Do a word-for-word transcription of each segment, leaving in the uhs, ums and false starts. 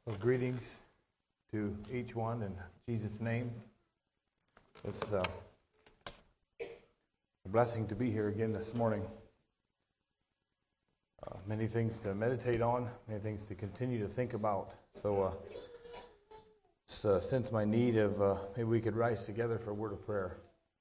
Well, greetings to each one in Jesus' name. It's uh, a blessing to be here again this morning. Uh, many things to meditate on, many things to continue to think about. So, uh, so sense my need of uh, maybe we could rise together for a word of prayer.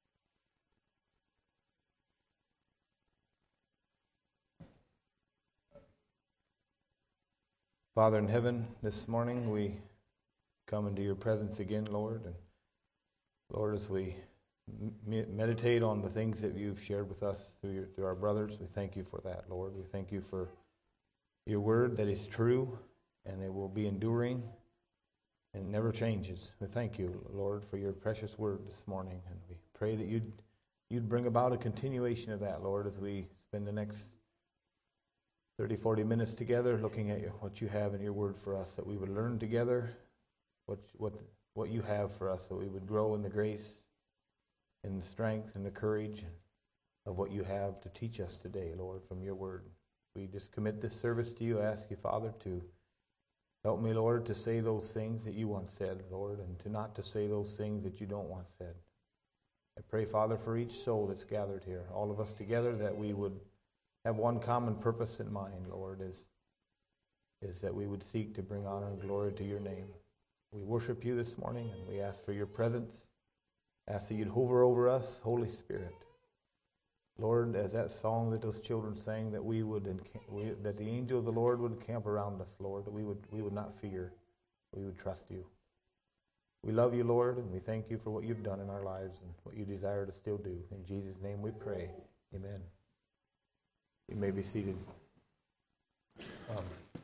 Father in heaven, this morning we come into your presence again, Lord. And Lord, as we me- meditate on the things that you've shared with us through, your, through our brothers, we thank you for that, Lord. We thank you for your word that is true and it will be enduring and never changes. We thank you, Lord, for your precious word this morning. And we pray that you'd, you'd bring about a continuation of that, Lord, as we spend the next thirty, forty minutes together looking at what you have in your word for us, that we would learn together what what what you have for us, that we would grow in the grace and the strength and the courage of what you have to teach us today, Lord, from your word. We just commit this service to you. I ask you, Father, to help me, Lord, to say those things that you once said, Lord, and to not to say those things that you don't want said. I pray, Father, for each soul that's gathered here, all of us together, that we would have one common purpose in mind, Lord, is, is that we would seek to bring honor and glory to your name. We worship you this morning, and we ask for your presence. Ask that you'd hover over us, Holy Spirit. Lord, as that song that those children sang, that we would, encamp, we, that the angel of the Lord would encamp around us, Lord, that we would, we would not fear, we would trust you. We love you, Lord, and we thank you for what you've done in our lives and what you desire to still do. In Jesus' name we pray. Amen. You may be seated. Um,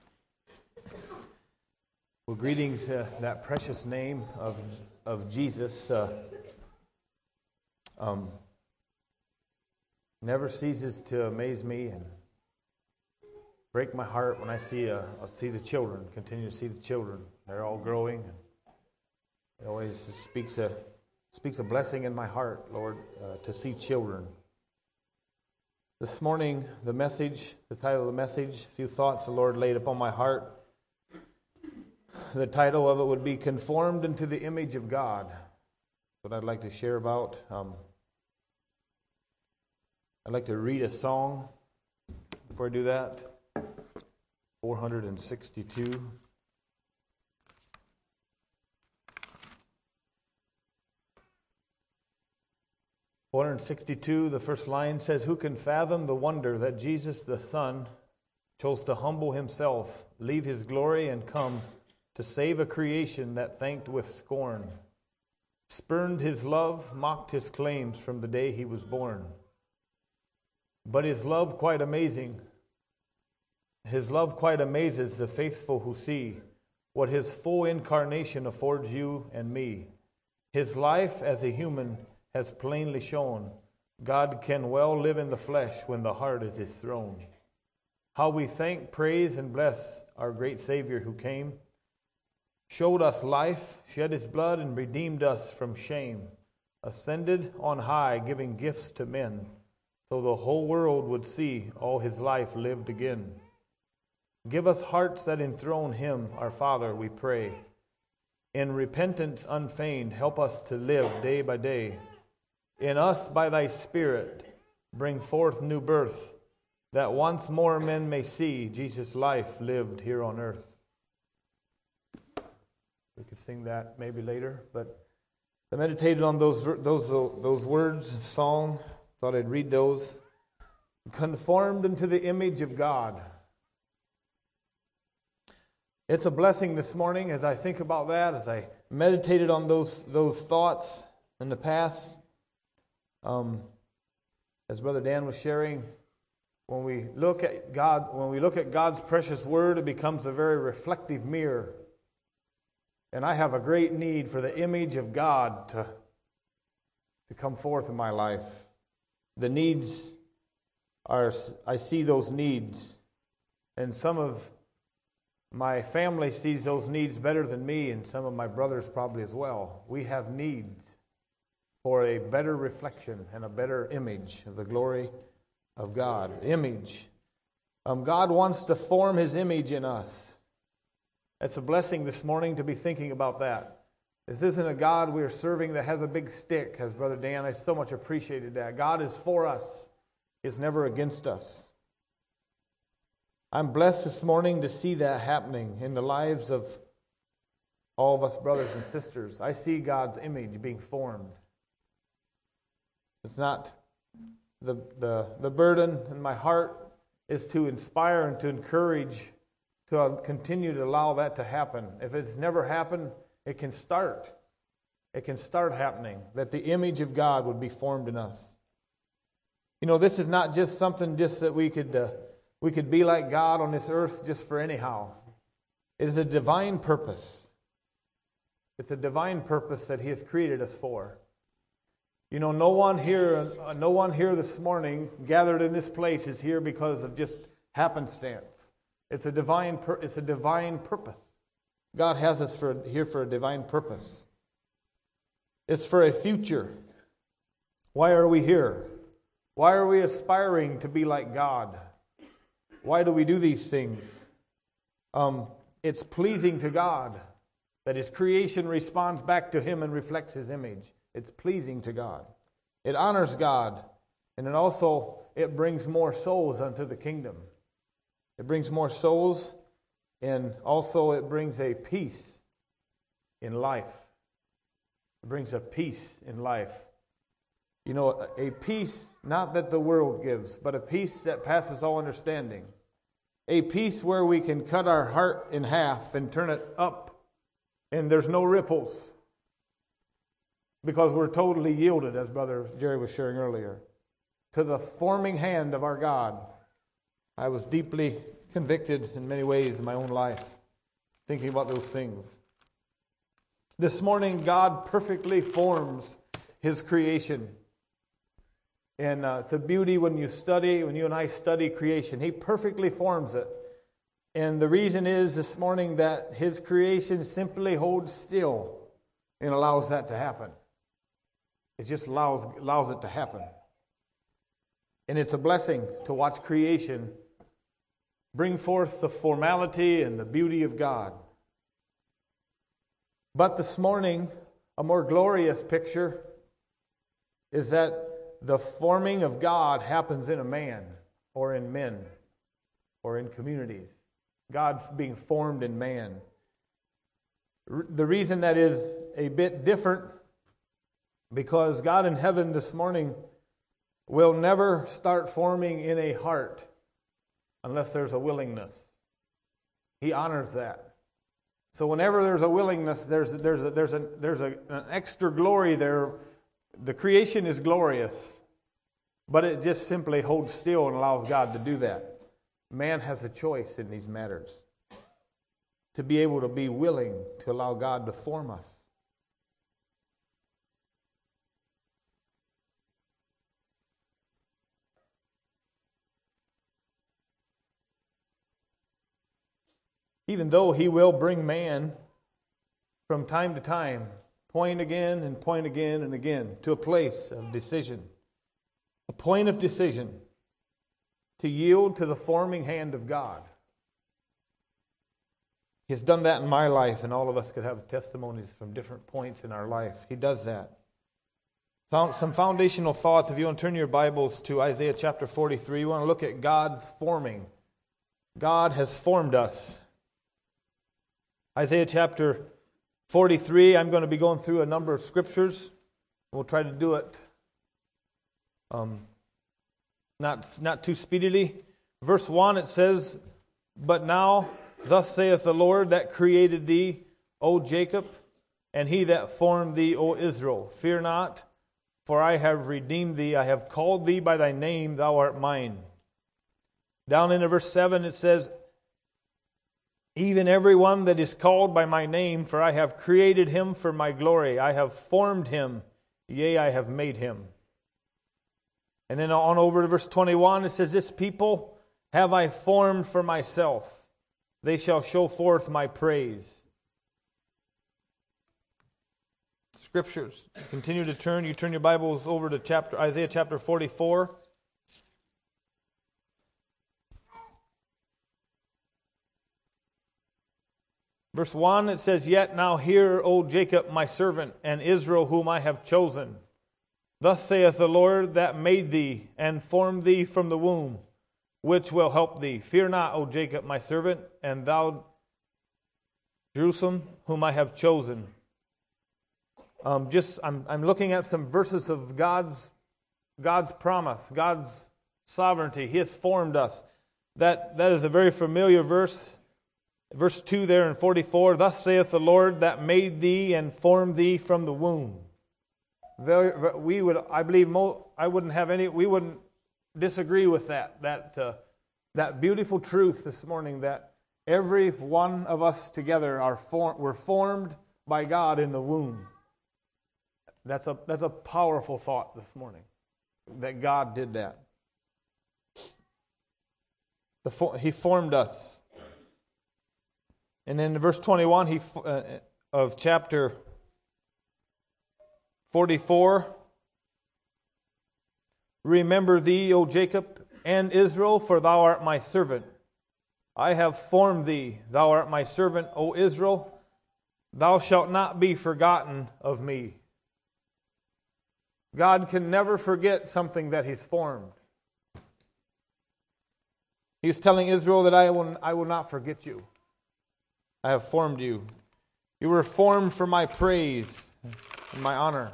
well, greetings, uh, that precious name of of Jesus uh, um, never ceases to amaze me and break my heart when I see uh, I see the children, continue to see the children. They're all growing. And it always speaks a speaks a blessing in my heart, Lord, uh, to see children. This morning, the message, the title of the message, a few thoughts the Lord laid upon my heart. The title of it would be Conformed into the Image of God. What I'd like to share about. Um, I'd like to read a song. Before I do that, four hundred sixty-two. four hundred sixty-two, the first line says, "Who can fathom the wonder that Jesus the Son chose to humble himself, leave his glory, and come to save a creation that thanked with scorn, spurned his love, mocked his claims from the day he was born. But his love quite amazing, his love quite amazes the faithful who see what his full incarnation affords you and me. His life as a human has plainly shown God can well live in the flesh when the heart is his throne. How we thank, praise, and bless our great Savior who came, showed us life, shed his blood, and redeemed us from shame, ascended on high, giving gifts to men, so the whole world would see all his life lived again. Give us hearts that enthrone him, our Father, we pray. In repentance unfeigned, help us to live day by day. In us, by thy Spirit, bring forth new birth, that once more men may see Jesus' life lived here on earth." We could sing that maybe later, but I meditated on those those those words of song. Thought I'd read those. Conformed into the image of God. It's a blessing this morning as I think about that, as I meditated on those those thoughts in the past. Um, as Brother Dan was sharing, when we look at God, when we look at God's precious word, it becomes a very reflective mirror. And I have a great need for the image of God to, to come forth in my life. The needs are, I see those needs. And some of my family sees those needs better than me, and some of my brothers probably as well. We have needs for a better reflection and a better image of the glory of God. Image. Um, God wants to form his image in us. It's a blessing this morning to be thinking about that. This isn't a God we are serving that has a big stick, as Brother Dan, I so much appreciated that. God is for us. He's never against us. I'm blessed this morning to see that happening in the lives of all of us brothers and sisters. I see God's image being formed. It's not the, the, the burden in my heart is to inspire and to encourage, to continue to allow that to happen. If it's never happened, it can start. It can start happening, that the image of God would be formed in us. You know, this is not just something just that we could uh, we could be like God on this earth just for anyhow. It is a divine purpose. It's a divine purpose that He has created us for. You know, no one here, uh, no one here this morning gathered in this place is here because of just happenstance. It's a divine. Pur- it's a divine purpose. God has us for here for a divine purpose. It's for a future. Why are we here? Why are we aspiring to be like God? Why do we do these things? Um, it's pleasing to God that His creation responds back to Him and reflects His image. It's pleasing to God. It honors God, and it also it brings more souls unto the kingdom. It brings more souls, and also it brings a peace in life. It brings a peace in life. You know, a peace not that the world gives, but a peace that passes all understanding. A peace where we can cut our heart in half and turn it up, and there's no ripples. Because we're totally yielded, as Brother Jerry was sharing earlier, to the forming hand of our God. I was deeply convicted in many ways in my own life, thinking about those things. This morning, God perfectly forms His creation. And uh, it's a beauty when you study, when you and I study creation. He perfectly forms it. And the reason is this morning that His creation simply holds still and allows that to happen. It just allows, allows it to happen. And it's a blessing to watch creation bring forth the formality and the beauty of God. But this morning, a more glorious picture is that the forming of God happens in a man or in men or in communities. God being formed in man. The reason that is a bit different, because God in heaven this morning will never start forming in a heart unless there's a willingness. He honors that. So whenever there's a willingness, there's there's a, there's a, there's a, an extra glory there. The creation is glorious, but it just simply holds still and allows God to do that. Man has a choice in these matters to be able to be willing to allow God to form us. Even though He will bring man from time to time, point again and point again and again, to a place of decision, a point of decision to yield to the forming hand of God. He's done that in my life, and all of us could have testimonies from different points in our life. He does that. Found some foundational thoughts. If you want to turn your Bibles to Isaiah chapter forty-three, you want to look at God's forming. God has formed us. Isaiah chapter forty-three, I'm going to be going through a number of scriptures. We'll try to do it um, not, not too speedily. Verse one, it says, "But now, thus saith the Lord that created thee, O Jacob, and He that formed thee, O Israel. Fear not, for I have redeemed thee. I have called thee by thy name, thou art mine." Down into verse seven, it says, "Even every one that is called by my name, for I have created him for my glory. I have formed him, yea, I have made him." And then on over to verse twenty-one, it says, "This people have I formed for myself. They shall show forth my praise." Scriptures. Continue to turn. You turn your Bibles over to chapter Isaiah chapter forty-four. Verse one, it says, Yet now hear, O Jacob, my servant, and Israel, whom I have chosen. Thus saith the Lord that made thee, and formed thee from the womb, which will help thee. Fear not, O Jacob, my servant, and thou, Jerusalem, whom I have chosen. Um, just I'm I'm looking at some verses of God's God's promise, God's sovereignty. He has formed us. That that is a very familiar verse. Verse two there in forty-four, Thus saith the Lord that made thee and formed thee from the womb. Very, we would, I believe, mo, I wouldn't have any, we wouldn't disagree with that. That uh, that beautiful truth this morning that every one of us together are form, we're formed by God in the womb. That's a that's a powerful thought this morning, that God did that. The, he formed us. And then in verse twenty-one he, uh, of chapter forty-four, Remember thee, O Jacob, and Israel, for thou art my servant. I have formed thee, thou art my servant, O Israel. Thou shalt not be forgotten of me. God can never forget something that He's formed. He was telling Israel that I will, I will not forget you. I have formed you. You were formed for my praise and my honor.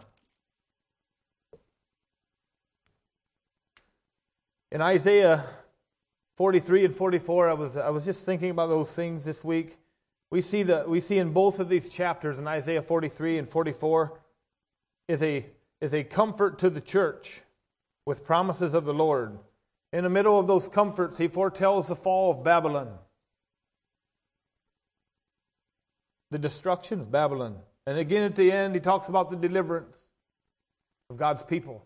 In Isaiah forty-three and forty-four, I was I was just thinking about those things this week. We see that we see in both of these chapters, in Isaiah forty-three and forty-four, is a is a comfort to the church with promises of the Lord. In the middle of those comforts, he foretells the fall of Babylon, the destruction of Babylon. And again at the end, he talks about the deliverance of God's people.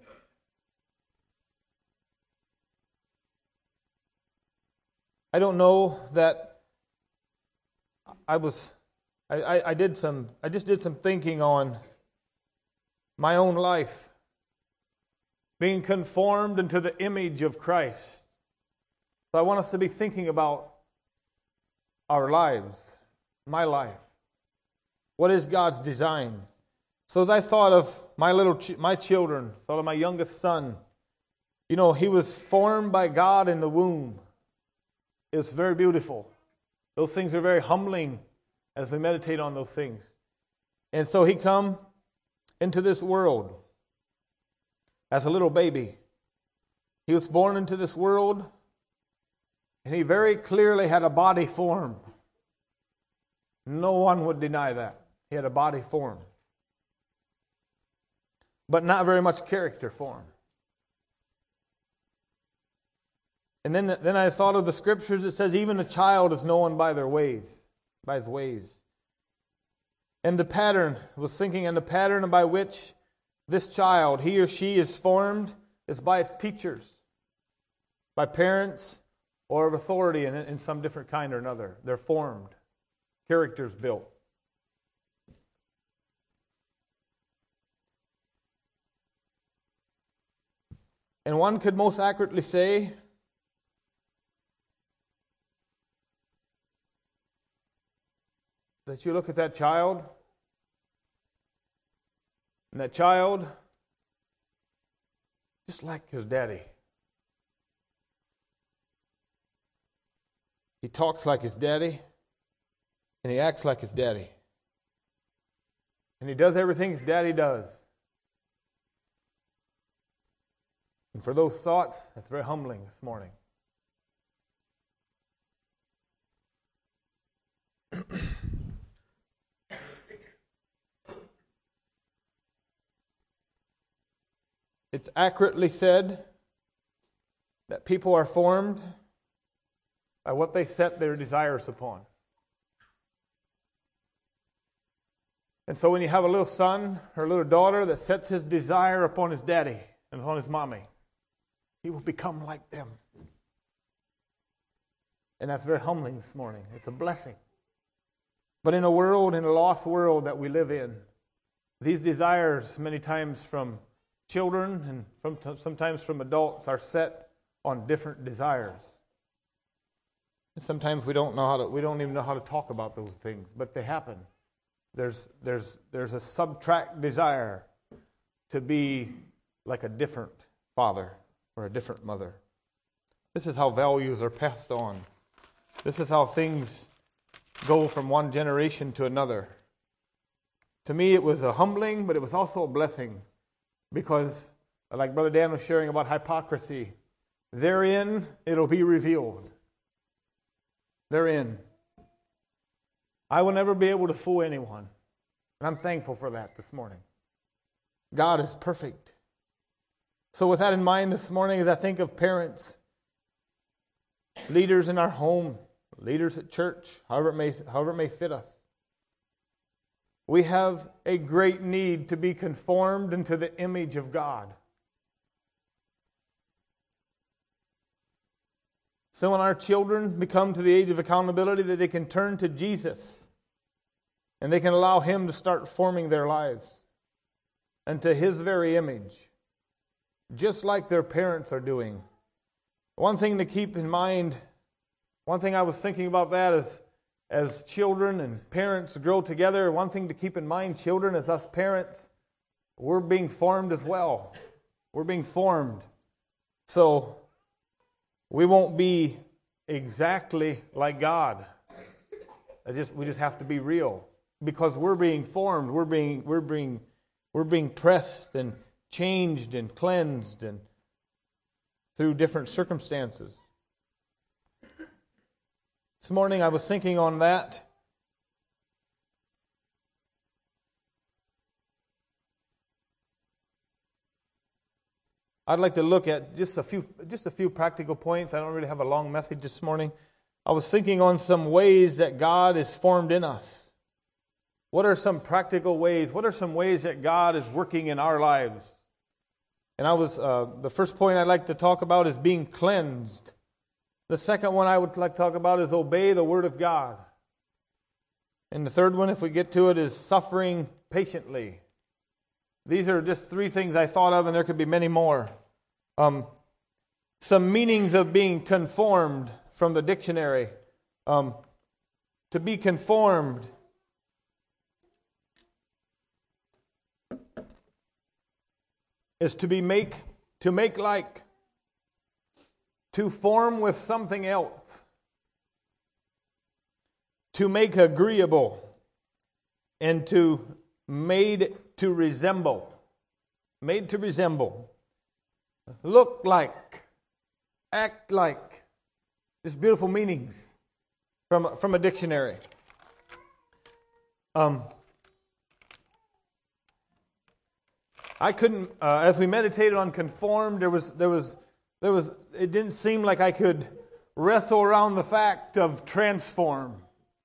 I don't know that I was, I, I, I did some, I just did some thinking on my own life, being conformed into the image of Christ. So I want us to be thinking about our lives, my life. What is God's design? So as I thought of my little, ch- my children, thought of my youngest son, you know, he was formed by God in the womb. It's very beautiful. Those things are very humbling as we meditate on those things. And so he come into this world as a little baby. He was born into this world, and he very clearly had a body form. No one would deny that. He had a body form, but not very much character form. And then, then I thought of the scriptures that says even a child is known by their ways, by his ways. And the pattern, I was thinking, and the pattern by which this child, he or she is formed, is by its teachers, by parents, or of authority in, in some different kind or another. They're formed, characters built. And one could most accurately say that you look at that child, and that child, just like his daddy. He talks like his daddy, and he acts like his daddy. And he does everything his daddy does. And for those thoughts, that's very humbling this morning. It's accurately said that people are formed by what they set their desires upon. And so when you have a little son or a little daughter that sets his desire upon his daddy and upon his mommy, he will become like them. And that's very humbling this morning. It's a blessing. But in a world, in a lost world that we live in, these desires many times from children and from, sometimes from adults are set on different desires. And sometimes we don't know how to, we don't even know how to talk about those things, but they happen. There's, there's, there's a subtract desire to be like a different father or a different mother. This is how values are passed on. This is how things go from one generation to another. To me, it was a humbling, but it was also a blessing, because, like Brother Dan was sharing about hypocrisy, therein it'll be revealed. Therein. I will never be able to fool anyone. And I'm thankful for that this morning. God is perfect. So with that in mind this morning, as I think of parents, leaders in our home, leaders at church, however it may, however it may fit us, we have a great need to be conformed into the image of God. So when our children become to the age of accountability, that they can turn to Jesus and they can allow Him to start forming their lives into His very image, just like their parents are doing. One thing to keep in mind, one thing I was thinking about that is, as children and parents grow together, one thing to keep in mind, children, as us parents, we're being formed as well. We're being formed. So we won't be exactly like God. I just we just have to be real, because we're being formed. We're being we're being we're being pressed and changed and cleansed and through different circumstances. This morning I was thinking on that. I'd like to look at just a few just a few practical points. I don't really have a long message this morning. I was thinking on some ways that God is formed in us. What are some practical ways? What are some ways that God is working in our lives? And I was uh, the first point I'd like to talk about is being cleansed. The second one I would like to talk about is obey the Word of God. And the third one, if we get to it, is suffering patiently. These are just three things I thought of, and there could be many more. Um, some meanings of being conformed from the dictionary. Um, to be conformed is to be make to make like. To form with something else. To make agreeable. And to made to resemble. Made to resemble. Look like. Act like. Just beautiful meanings from, from a dictionary. Um, I couldn't, uh, as we meditated on conformed, there was there was There was. It didn't seem like I could wrestle around the fact of transform,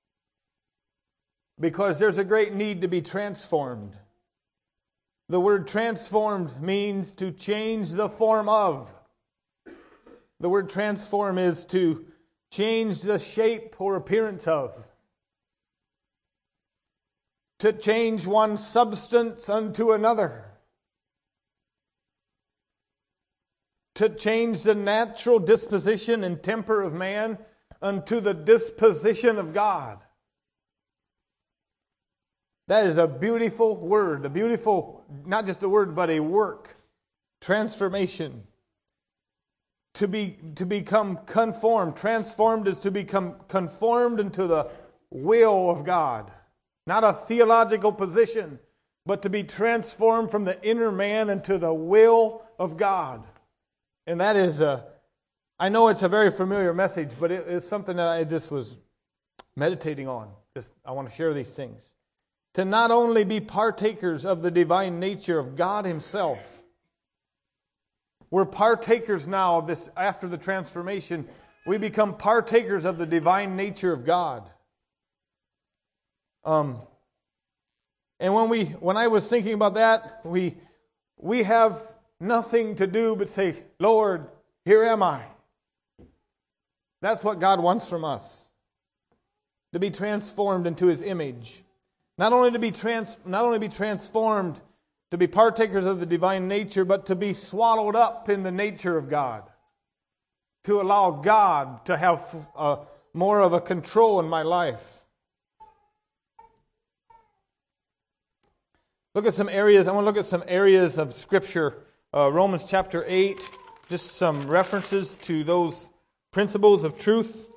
because there's a great need to be transformed. The word transformed means to change the form of. The word transform is to change the shape or appearance of. To change one substance unto another. To change the natural disposition and temper of man unto the disposition of God. That is a beautiful word, a beautiful, not just a word, but a work, transformation. To be to become conformed. Transformed is to become conformed into the will of God. Not a theological position, but to be transformed from the inner man into the will of God. And that is, a, I know it's a very familiar message, but it, it's something that I just was meditating on. Just, I want to share these things. To not only be partakers of the divine nature of God Himself. We're partakers now of this, after the transformation, we become partakers of the divine nature of God. Um, and when we, when I was thinking about that, we, we have nothing to do but say, Lord, here am I. That's what God wants from us. To be transformed into His image. Not only to be trans, not only be transformed to be partakers of the divine nature, but to be swallowed up in the nature of God. To allow God to have uh, more of a control in my life. Look at some areas. I want to look at some areas of Scripture. Uh, Romans chapter eight, just some references to those principles of truth.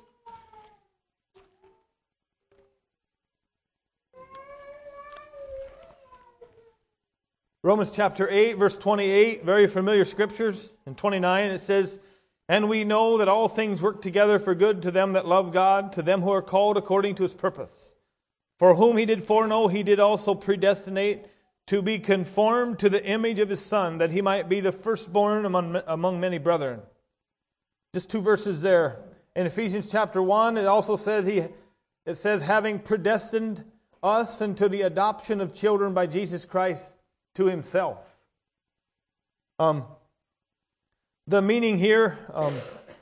Romans chapter eight, verse twenty-eight, very familiar scriptures. In twenty-nine it says, "And we know that all things work together for good to them that love God, to them who are called according to His purpose. For whom He did foreknow, He did also predestinate to be conformed to the image of His Son, that He might be the firstborn among, among many brethren." Just two verses there. In Ephesians chapter one, it also says, he, it says, "Having predestined us unto the adoption of children by Jesus Christ to Himself." Um, the meaning here, um,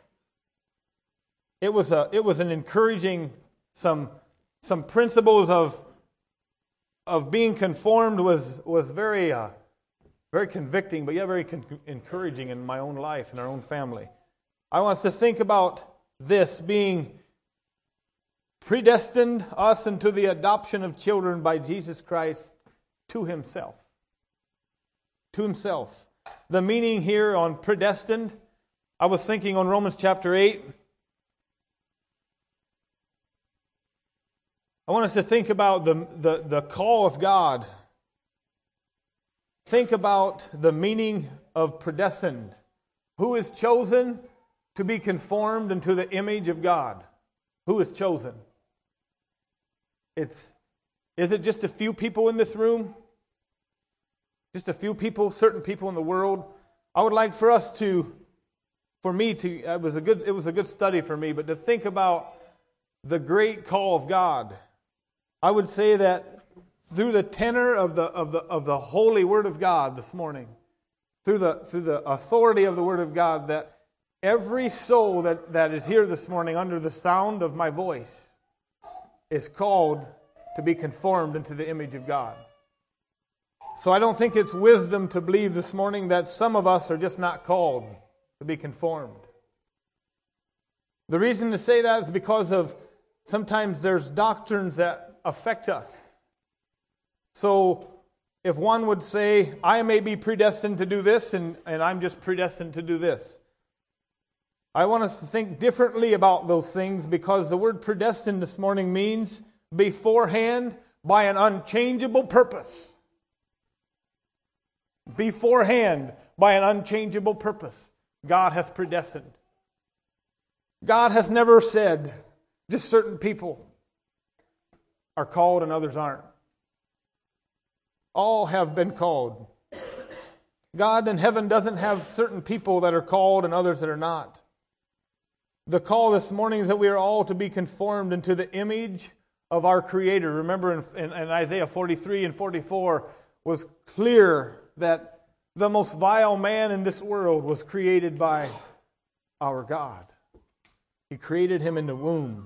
it was a it was an encouraging some some principles of of being conformed was was very uh, very convicting, but yet very con- encouraging in my own life and our own family. I want us to think about this being predestined us into the adoption of children by Jesus Christ to Himself. To Himself. The meaning here on predestined, I was thinking on Romans chapter eight. I want us to think about the, the, the call of God. Think about the meaning of predestined. Who is chosen to be conformed into the image of God? Who is chosen? It's, is it just a few people in this room? Just a few people, certain people in the world? I would like for us to, for me to, it was a good, it was a good study for me, but to think about the great call of God. I would say that through the tenor of the of the of the holy Word of God this morning, through the through the authority of the Word of God, that every soul that, that is here this morning under the sound of my voice is called to be conformed into the image of God. So I don't think it's wisdom to believe this morning that some of us are just not called to be conformed. The reason to say that is because of sometimes there's doctrines that affect us. So if one would say, I may be predestined to do this, and, and I'm just predestined to do this. I want us to think differently about those things, because the word predestined this morning means beforehand by an unchangeable purpose. Beforehand by an unchangeable purpose. God hath predestined. God has never said just certain people are called and others aren't. All have been called. God in heaven doesn't have certain people that are called and others that are not. The call this morning is that we are all to be conformed into the image of our Creator. Remember in, in, in Isaiah forty-three and forty-four was clear that the most vile man in this world was created by our God. He created him in the womb.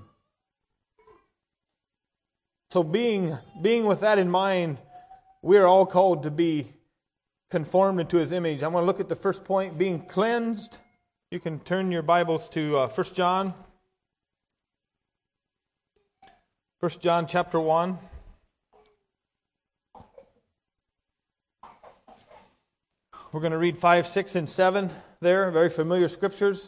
So being, being with that in mind, we are all called to be conformed into His image. I want to look at the first point, being cleansed. You can turn your Bibles to uh, First John. First John chapter one. We're going to read five, six, and seven there, very familiar scriptures.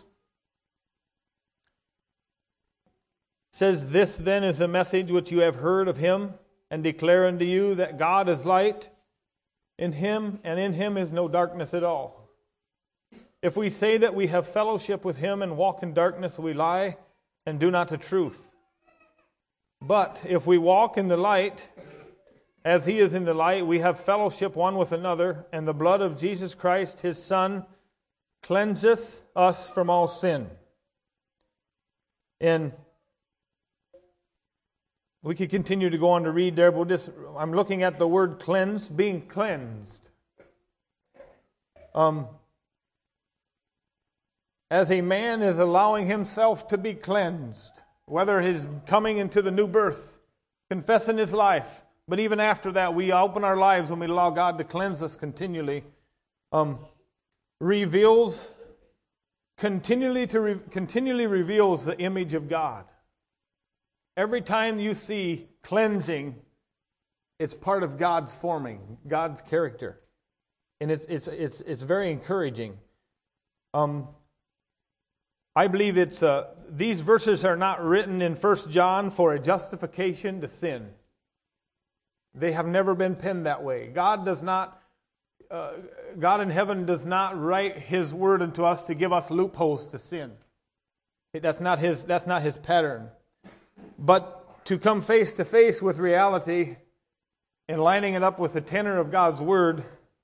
It says, "This then is the message which you have heard of Him, and declare unto you that God is light. In Him and in Him is no darkness at all. If we say that we have fellowship with Him and walk in darkness, we lie and do not the truth. But if we walk in the light, as He is in the light, we have fellowship one with another, and the blood of Jesus Christ, His Son, cleanseth us from all sin." In We could continue to go on to read there, but we'll just, I'm looking at the word cleanse, being cleansed. Um, as a man is allowing himself to be cleansed, whether he's coming into the new birth, confessing his life, but even after that, we open our lives and we allow God to cleanse us continually, um, reveals, continually to re, continually reveals the image of God. Every time you see cleansing, it's part of God's forming, God's character. And it's it's it's it's very encouraging. Um, I believe it's uh, these verses are not written in First John for a justification to sin. They have never been penned that way. God does not, uh, God in heaven does not write His word unto us to give us loopholes to sin. That's not His. That's not His pattern. But to come face to face with reality and lining it up with the tenor of God's word,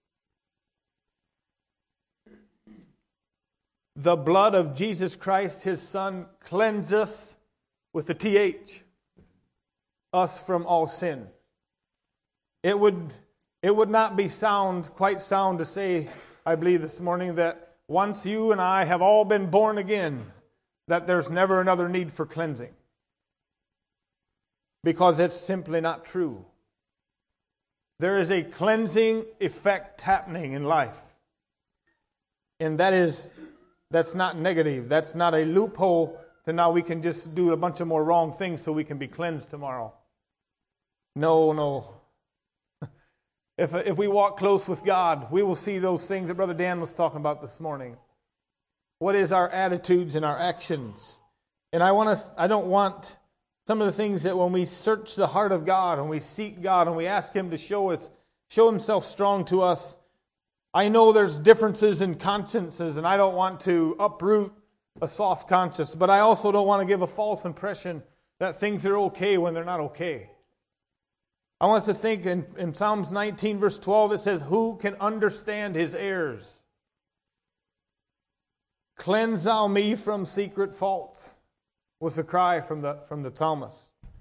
the blood of Jesus Christ, His Son, cleanseth, with the T H, us from all sin. It would, it would not be sound, quite sound to say, I believe this morning, that once you and I have all been born again, that there's never another need for cleansing. Because it's simply not true. There is a cleansing effect happening in life. And that is, that's not negative. That's not a loophole to now we can just do a bunch of more wrong things so we can be cleansed tomorrow. No, no. If, if we walk close with God, we will see those things that Brother Dan was talking about this morning. What is our attitudes and our actions? And I want us, I don't want some of the things that when we search the heart of God, and we seek God, and we ask Him to show us, show Himself strong to us. I know there's differences in consciences, and I don't want to uproot a soft conscience, but I also don't want to give a false impression that things are okay when they're not okay. I want us to think in, in Psalms nineteen, verse twelve, it says, who can understand His errors? Cleanse thou me from secret faults, was the cry from the, from the psalmist.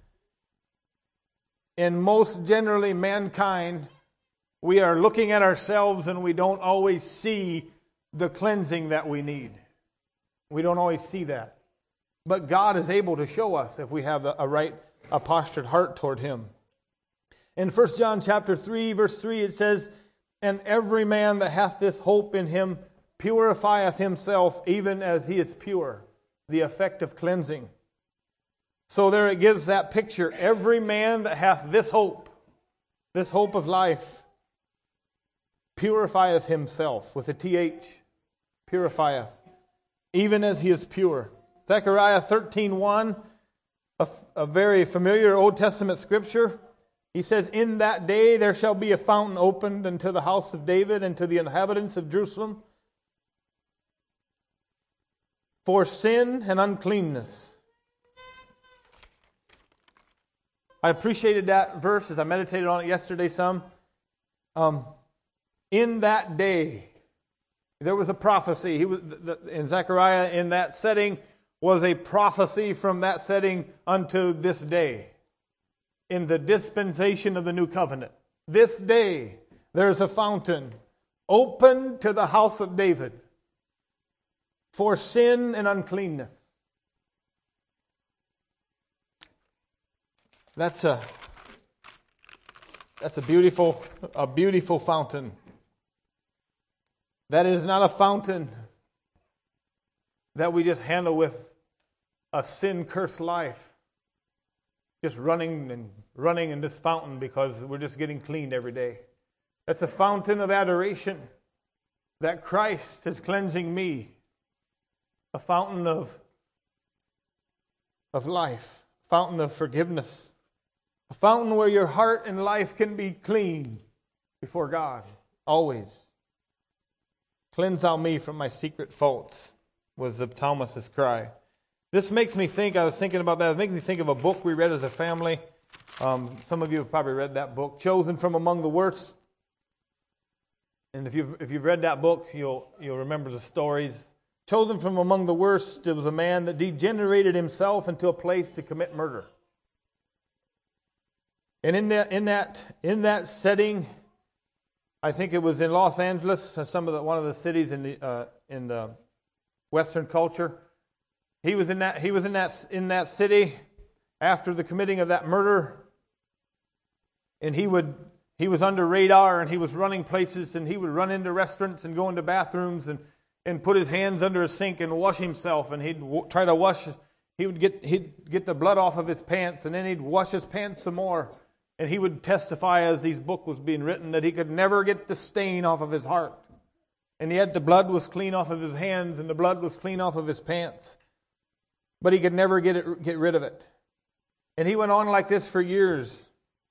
And most generally, mankind, we are looking at ourselves and we don't always see the cleansing that we need. We don't always see that. But God is able to show us if we have a, a right, a postured heart toward Him. In First John chapter three, verse three, it says, and every man that hath this hope in Him purifieth himself even as he is pure. The effect of cleansing. So there it gives that picture. Every man that hath this hope, this hope of life, purifieth himself, with a T H, purifieth, even as he is pure. Zechariah thirteen one, a, a very familiar Old Testament scripture. He says, in that day there shall be a fountain opened unto the house of David and to the inhabitants of Jerusalem for sin and uncleanness. I appreciated that verse as I meditated on it yesterday some. Um, in that day, there was a prophecy. He was in Zechariah, in that setting, was a prophecy from that setting unto this day. In the dispensation of the new covenant. This day, there's a fountain open to the house of David for sin and uncleanness. That's a that's a beautiful a beautiful fountain. That is not a fountain that we just handle with a sin-cursed life. Just running and running in this fountain because we're just getting cleaned every day. That's a fountain of adoration that Christ is cleansing me. A fountain of, of life. A fountain of forgiveness. A fountain where your heart and life can be clean before God. Always. Cleanse thou me from my secret faults, was the psalmist's cry. This makes me think, I was thinking about that, it makes me think of a book we read as a family. Um, some of you have probably read that book, Chosen from Among the Worst. And if you've, if you've read that book, you'll, you'll remember the stories. Chosen from among the worst, it was a man that degenerated himself into a place to commit murder. And in that, in that, in that setting, I think it was in Los Angeles, some of the, one of the cities in the, uh, in the Western culture. He was in that he was in that in that city after the committing of that murder, and he would he was under radar and he was running places and he would run into restaurants and go into bathrooms and, and put his hands under a sink and wash himself, and he'd w- try to wash he would get he'd get the blood off of his pants, and then he'd wash his pants some more. And he would testify as these book was being written that he could never get the stain off of his heart. And yet the blood was clean off of his hands and the blood was clean off of his pants. But he could never get it, get rid of it. And he went on like this for years.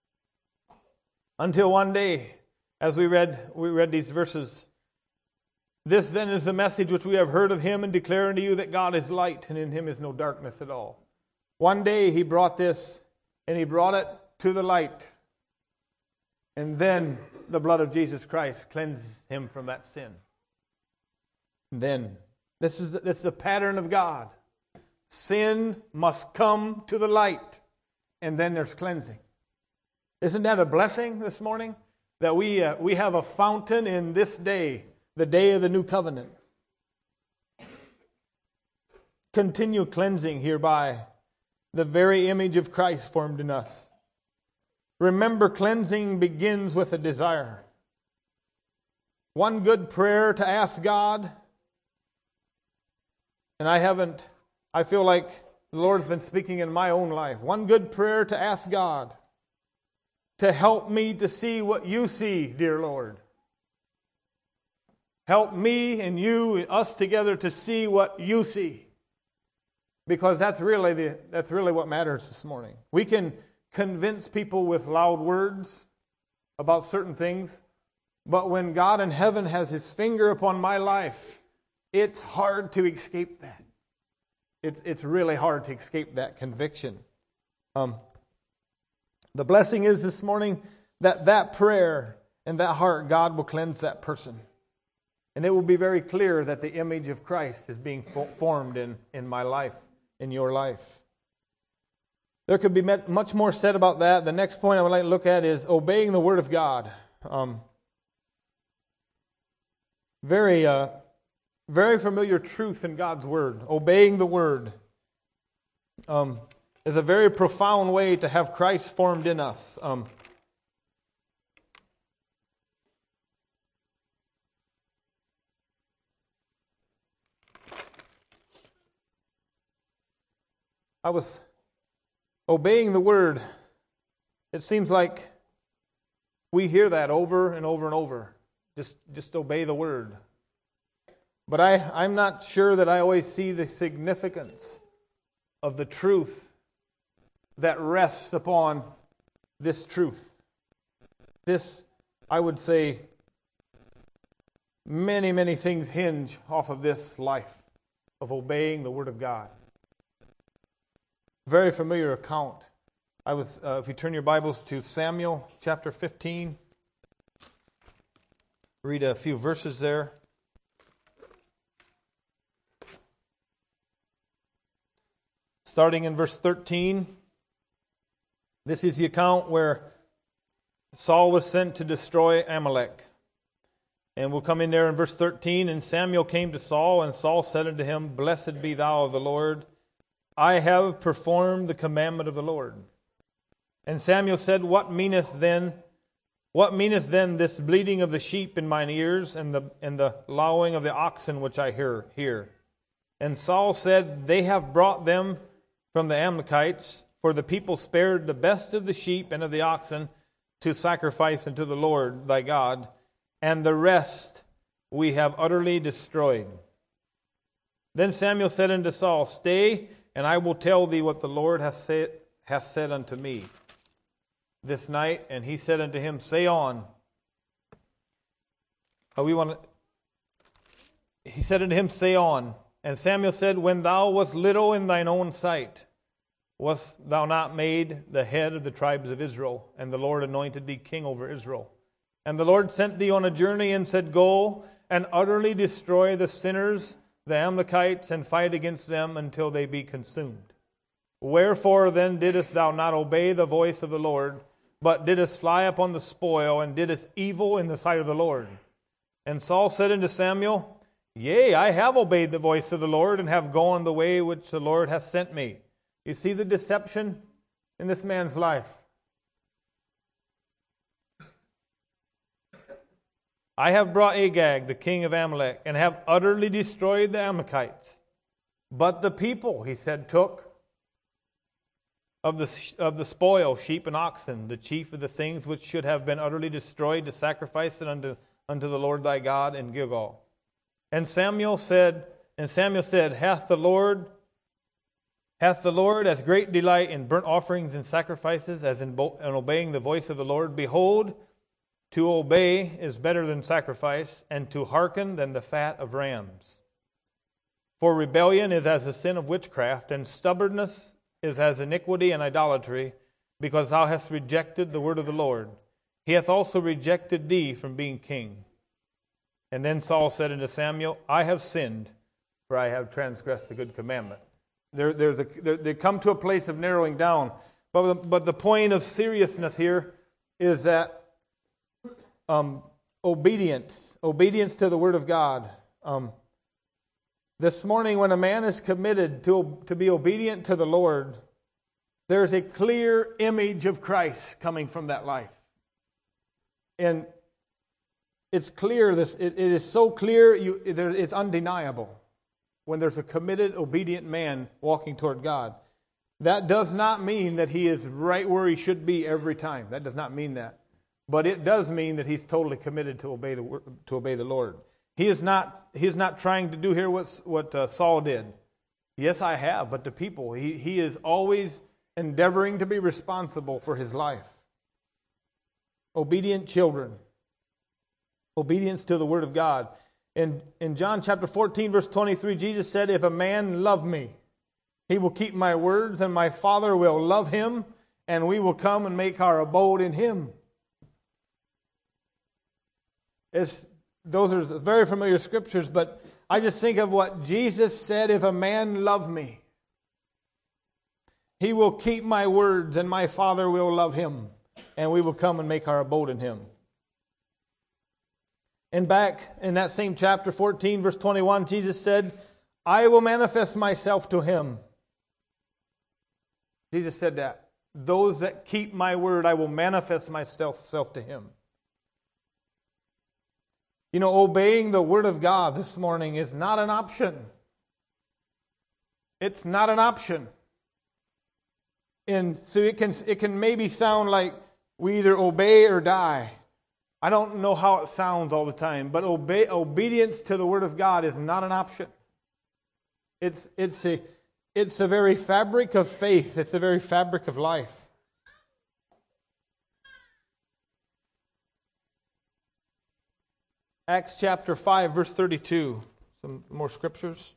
Until one day, as we read, we read these verses, this then is the message which we have heard of him and declare unto you that God is light and in him is no darkness at all. One day he brought this and he brought it to the light. And then the blood of Jesus Christ cleansed him from that sin. And then, this is, this is the pattern of God. Sin must come to the light. And then there's cleansing. Isn't that a blessing this morning? That we, uh, we have a fountain in this day, the day of the new covenant. Continue cleansing hereby the very image of Christ formed in us. Remember, cleansing begins with a desire. One good prayer to ask God, and I haven't, I feel like the Lord's been speaking in my own life. One good prayer to ask God to help me to see what you see, dear Lord. Help me and you, us together, to see what you see. Because that's really the that's really what matters this morning. We can convince people with loud words about certain things, but when God in heaven has His finger upon my life, it's hard to escape that. It's it's really hard to escape that conviction. Um, the blessing is this morning that that prayer and that heart, God will cleanse that person. And it will be very clear that the image of Christ is being fo- formed in, in my life, in your life. There could be much more said about that. The next point I would like to look at is obeying the Word of God. Um, very, uh, very familiar truth in God's Word. Obeying the Word um, is a very profound way to have Christ formed in us. Um, I was obeying the Word. It seems like we hear that over and over and over. Just, just obey the Word. But I, I'm not sure that I always see the significance of the truth that rests upon this truth. This, I would say, many, many things hinge off of this life of obeying the Word of God. Very familiar account. I was, uh, if you turn your Bibles to Samuel chapter fifteen, read a few verses there. Starting in verse thirteen, this is the account where Saul was sent to destroy Amalek. And we'll come in there in verse thirteen. And Samuel came to Saul, and Saul said unto him, Blessed be thou of the Lord. I have performed the commandment of the Lord. And Samuel said, What meaneth then, what meaneth then this bleating of the sheep in mine ears, and the and the lowing of the oxen which I hear hear? And Saul said, They have brought them from the Amalekites, for the people spared the best of the sheep and of the oxen to sacrifice unto the Lord thy God, and the rest we have utterly destroyed. Then Samuel said unto Saul, Stay, and I will tell thee what the Lord hath said, hath said unto me this night. And he said unto him, Say on. Oh, we want to, he said unto him, Say on. And Samuel said, When thou wast little in thine own sight, wast thou not made the head of the tribes of Israel? And the Lord anointed thee king over Israel. And the Lord sent thee on a journey and said, Go and utterly destroy the sinners, the Amalekites, and fight against them until they be consumed. Wherefore then didst thou not obey the voice of the Lord, but didst fly upon the spoil, and didst evil in the sight of the Lord? And Saul said unto Samuel, Yea, I have obeyed the voice of the Lord, and have gone the way which the Lord hath sent me. You see the deception in this man's life. I have brought Agag, the king of Amalek, and have utterly destroyed the Amalekites. But the people, he said, took of the, of the spoil, sheep and oxen, the chief of the things which should have been utterly destroyed, to sacrifice it unto, unto the Lord thy God in Gilgal. And Samuel said, and Samuel said, Hath the Lord, hath the Lord as great delight in burnt offerings and sacrifices as in, bo- in obeying the voice of the Lord? Behold, to obey is better than sacrifice, and to hearken than the fat of rams. For rebellion is as the sin of witchcraft, and stubbornness is as iniquity and idolatry, because thou hast rejected the word of the Lord. He hath also rejected thee from being king. And then Saul said unto Samuel, I have sinned, for I have transgressed the good commandment. There, there's a, there, they come to a place of narrowing down. But the, but the point of seriousness here is that um, obedience, obedience to the word of God. Um, This morning, when a man is committed to, to be obedient to the Lord, there's a clear image of Christ coming from that life. And it's clear, this it, it is so clear, you, there, it's undeniable when there's a committed, obedient man walking toward God. That does not mean that he is right where he should be every time. That does not mean that. But it does mean that he's totally committed to obey the, to obey the Lord. He is not, he is not trying to do here what, what uh, Saul did. Yes, I have, but the people, he, he is always endeavoring to be responsible for his life. Obedient children. Obedience to the word of God. In, in John chapter fourteen, verse twenty-three, Jesus said, If a man love me, he will keep my words, and my Father will love him, and we will come and make our abode in him. It's Those are very familiar scriptures, but I just think of what Jesus said, if a man love me, he will keep my words, and my Father will love him, and we will come and make our abode in him. And back in that same chapter fourteen, verse twenty-one, Jesus said, I will manifest myself to him. Jesus said that. Those that keep my word, I will manifest myself self to him. You know, obeying the word of God this morning is not an option. It's not an option. And so it can, it can maybe sound like we either obey or die. I don't know how it sounds all the time, but obey, obedience to the word of God is not an option. It's, it's, a, it's the very fabric of faith. It's the very fabric of life. Acts chapter five, verse thirty-two. Some more scriptures.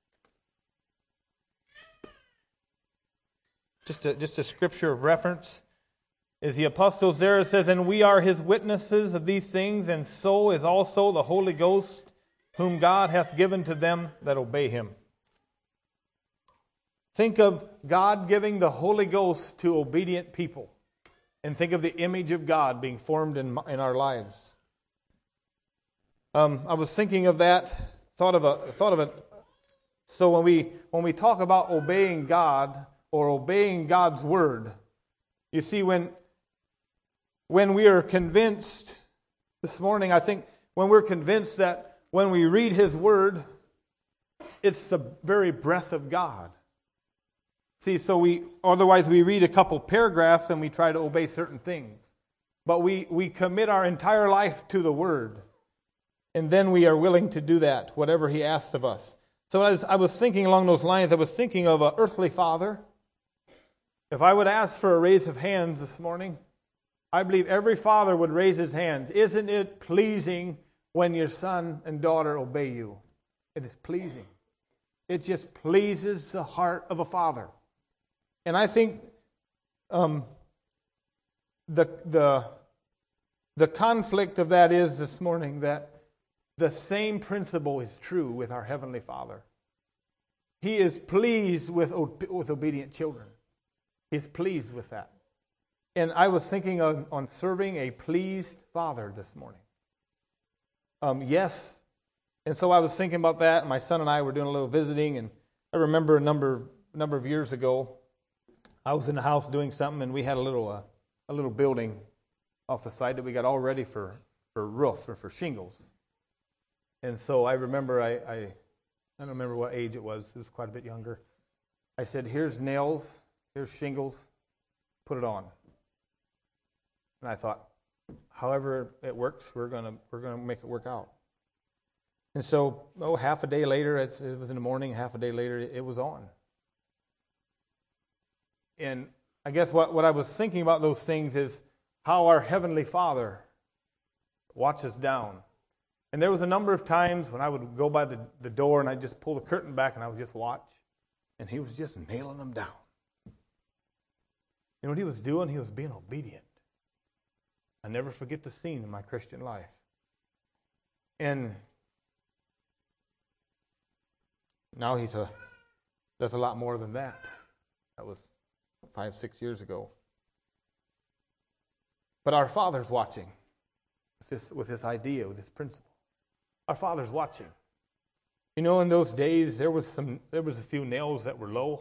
Just a, just a scripture of reference. Is the apostles there? It says, And we are his witnesses of these things, and so is also the Holy Ghost, whom God hath given to them that obey him. Think of God giving the Holy Ghost to obedient people. And think of the image of God being formed in, in our lives. Um, I was thinking of that, thought of a thought of it. So when we when we talk about obeying God or obeying God's word, you see, when when we are convinced this morning, I think when we're convinced that when we read His word, it's the very breath of God. See, so we otherwise we read a couple paragraphs and we try to obey certain things, but we we commit our entire life to the word. And then we are willing to do that, whatever He asks of us. So as I was thinking along those lines, I was thinking of an earthly father. If I would ask for a raise of hands this morning, I believe every father would raise his hands. Isn't it pleasing when your son and daughter obey you? It is pleasing. It just pleases the heart of a father. And I think um, the, the, the conflict of that is this morning that the same principle is true with our Heavenly Father. He is pleased with, with obedient children. He's pleased with that. And I was thinking on, on serving a pleased Father this morning. Um, yes. And so I was thinking about that. My son and I were doing a little visiting. And I remember a number, number of years ago, I was in the house doing something, and we had a little, uh, a little building off the side that we got all ready for, for roof or for shingles. And so I remember, I, I I don't remember what age it was. It was quite a bit younger. I said, here's nails, here's shingles, put it on. And I thought, however it works, we're gonna we're gonna make it work out. And so, oh, half a day later, it was in the morning. Half a day later, it was on. And I guess what, what I was thinking about those things is how our Heavenly Father watches down. And there was a number of times when I would go by the, the door and I'd just pull the curtain back and I would just watch. And He was just nailing them down. And what He was doing, He was being obedient. I never forget the scene in my Christian life. And now He's a, does a lot more than that. That was five, six years ago. But our Father's watching with this, with this idea, with this principle. Our Father's watching. You know, in those days, there was some, there was a few nails that were low.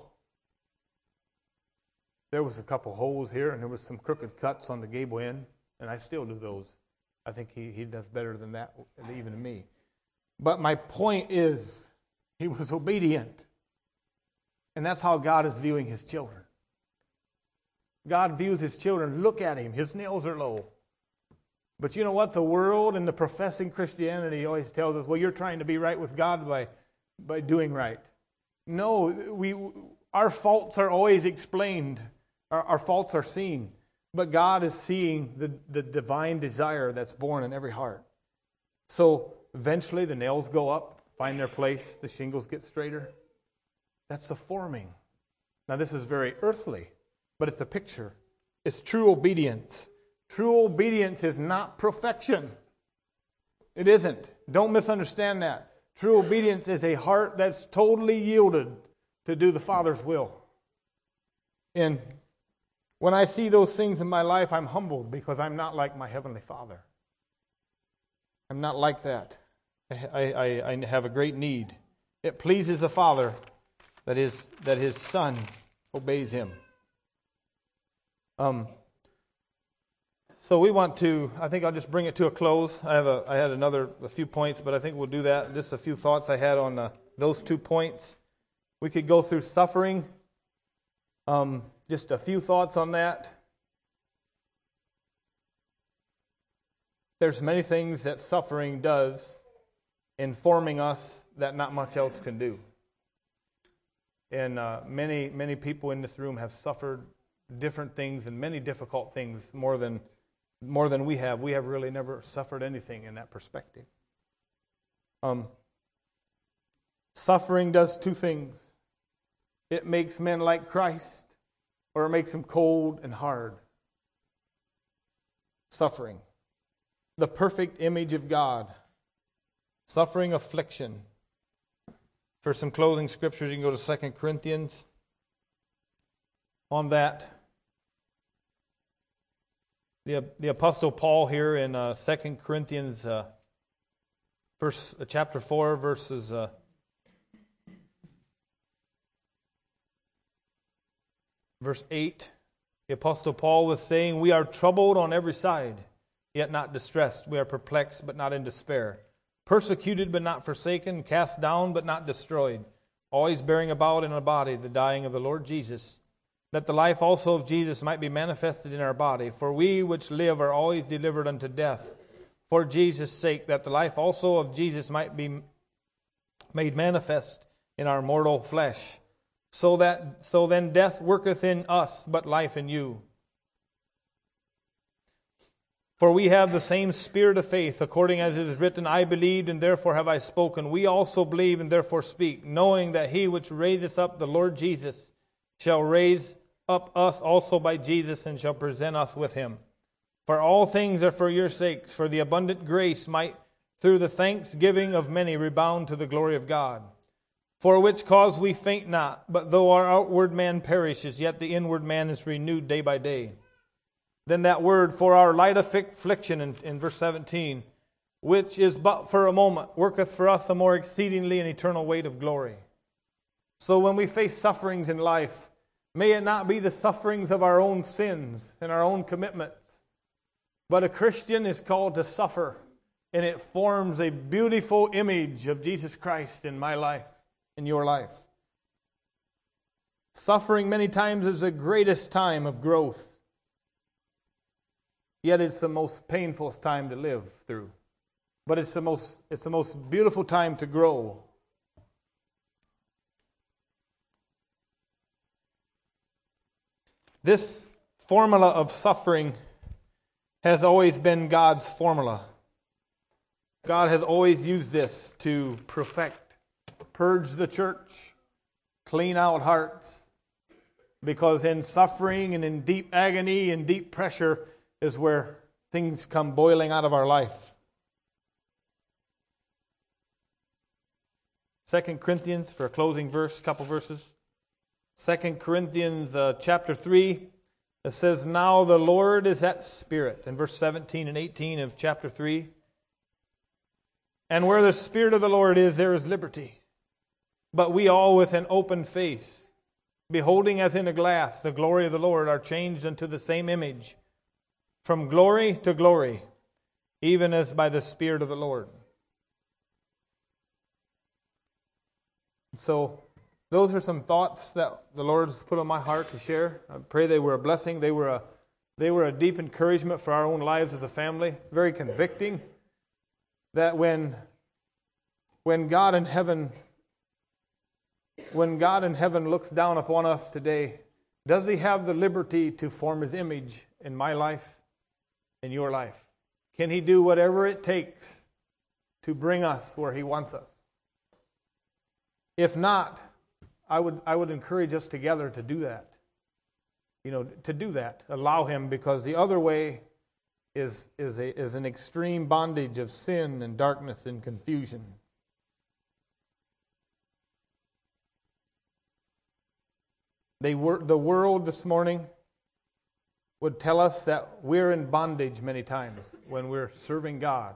There was a couple holes here, and there was some crooked cuts on the gable end, and I still do those. I think he, he does better than that, even to me. But my point is, he was obedient. And that's how God is viewing His children. God views His children. Look at Him. His nails are low. But you know what? The world and the professing Christianity always tells us, well, you're trying to be right with God by, by doing right. No, we, our faults are always explained. Our, our faults are seen. But God is seeing the, the divine desire that's born in every heart. So eventually the nails go up, find their place, the shingles get straighter. That's the forming. Now this is very earthly, but it's a picture. It's true obedience. True obedience is not perfection. It isn't. Don't misunderstand that. True obedience is a heart that's totally yielded to do the Father's will. And when I see those things in my life, I'm humbled because I'm not like my Heavenly Father. I'm not like that. I, I, I have a great need. It pleases the Father that his, that his Son obeys Him. Um. So we want to, I think I'll just bring it to a close. I have a, I had another, a few points, but I think we'll do that. Just a few thoughts I had on uh, those two points. We could go through suffering. Um, just a few thoughts on that. There's many things that suffering does in forming us that not much else can do. And uh, many, many people in this room have suffered different things and many difficult things more than More than we have. We have really never suffered anything in that perspective. Um, suffering does two things. It makes men like Christ, or it makes them cold and hard. Suffering. The perfect image of God. Suffering, affliction. For some closing scriptures, you can go to Second Corinthians on that. The, the Apostle Paul here in uh, Second Corinthians uh, verse, uh, chapter four, verses uh, verse eight, the Apostle Paul was saying, we are troubled on every side, yet not distressed. We are perplexed, but not in despair. Persecuted, but not forsaken. Cast down, but not destroyed. Always bearing about in our body the dying of the Lord Jesus, that the life also of Jesus might be manifested in our body. For we which live are always delivered unto death, for Jesus' sake, that the life also of Jesus might be made manifest in our mortal flesh. So that so then death worketh in us, but life in you. For we have the same spirit of faith, according as it is written, I believed, and therefore have I spoken. We also believe, and therefore speak, knowing that He which raiseth up the Lord Jesus shall raise up us also by Jesus, and shall present us with Him. For all things are for your sakes, for the abundant grace might, through the thanksgiving of many, rebound to the glory of God. For which cause we faint not, but though our outward man perishes, yet the inward man is renewed day by day. Then that word, for our light affliction, in, in verse seventeen, which is but for a moment, worketh for us a more exceedingly and eternal weight of glory. So when we face sufferings in life, may it not be the sufferings of our own sins and our own commitments, but a Christian is called to suffer, and it forms a beautiful image of Jesus Christ in my life, in your life. Suffering many times is the greatest time of growth. Yet it's the most painful time to live through. But it's the most it's the most beautiful time to grow. This formula of suffering has always been God's formula. God has always used this to perfect, purge the church, clean out hearts. Because in suffering and in deep agony and deep pressure is where things come boiling out of our life. Second Corinthians, for a closing verse, couple verses. Second Corinthians uh, chapter three, it says, "Now the Lord is that Spirit," in verse seventeen and eighteen of chapter three. "And where the Spirit of the Lord is, there is liberty. But we all with an open face, beholding as in a glass the glory of the Lord, are changed unto the same image, from glory to glory, even as by the Spirit of the Lord." So, those are some thoughts that the Lord has put on my heart to share. I pray they were a blessing. They were a, they were a deep encouragement for our own lives as a family. Very convicting that when, when God in heaven, when God in heaven looks down upon us today, does He have the liberty to form His image in my life, in your life? Can He do whatever it takes to bring us where He wants us? If not, I would I would encourage us together to do that. You know, to do that. Allow Him, because the other way is is a is an extreme bondage of sin and darkness and confusion. They were the world this morning would tell us that we're in bondage many times when we're serving God.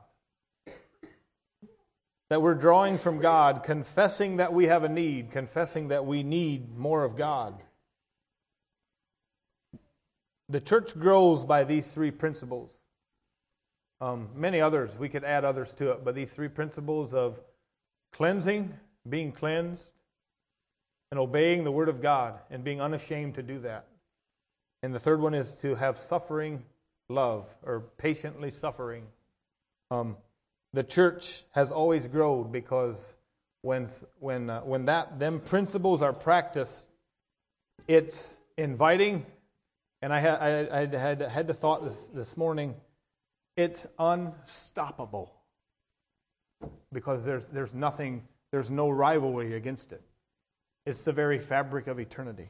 That we're drawing from God, confessing that we have a need, confessing that we need more of God. The church grows by these three principles. Um, many others, we could add others to it, but these three principles of cleansing, being cleansed, and obeying the Word of God, and being unashamed to do that. And the third one is to have suffering love, or patiently suffering. Um, The church has always grown because when when uh, when that them principles are practiced, it's inviting. And I had I, I had had the thought this this morning, it's unstoppable because there's there's nothing there's no rivalry against it. It's the very fabric of eternity.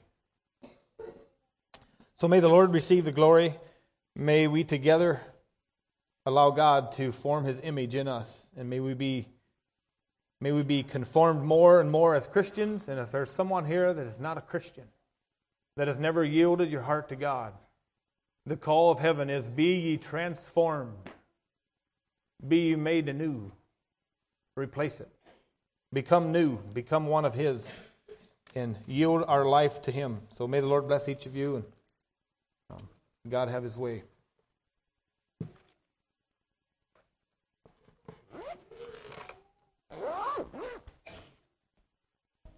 So may the Lord receive the glory. May we together allow God to form His image in us, and may we be may we be conformed more and more as Christians. And if there's someone here that is not a Christian, that has never yielded your heart to God, the call of heaven is, be ye transformed, be ye made anew. Replace it. Become new, become one of His, and yield our life to Him. So may the Lord bless each of you, and um, God have His way.